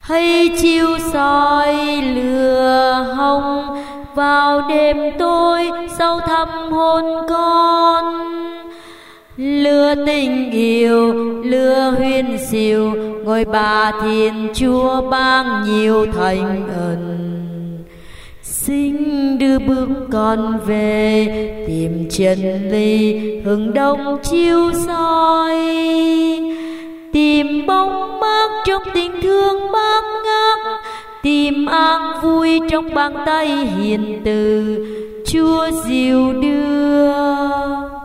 Hay chiếu soi lửa hồng vào đêm tối sâu thẳm hồn con. Lửa tình yêu, lửa huyền diệu, ngôi Bà Thiên Chúa ban nhiều thành ân. Xin đưa bước con về tìm chân lý, hừng đông chiếu soi, tìm bóng mát trong tình thương bác ngát, tìm an vui trong bàn tay hiền từ Chúa dìu đưa.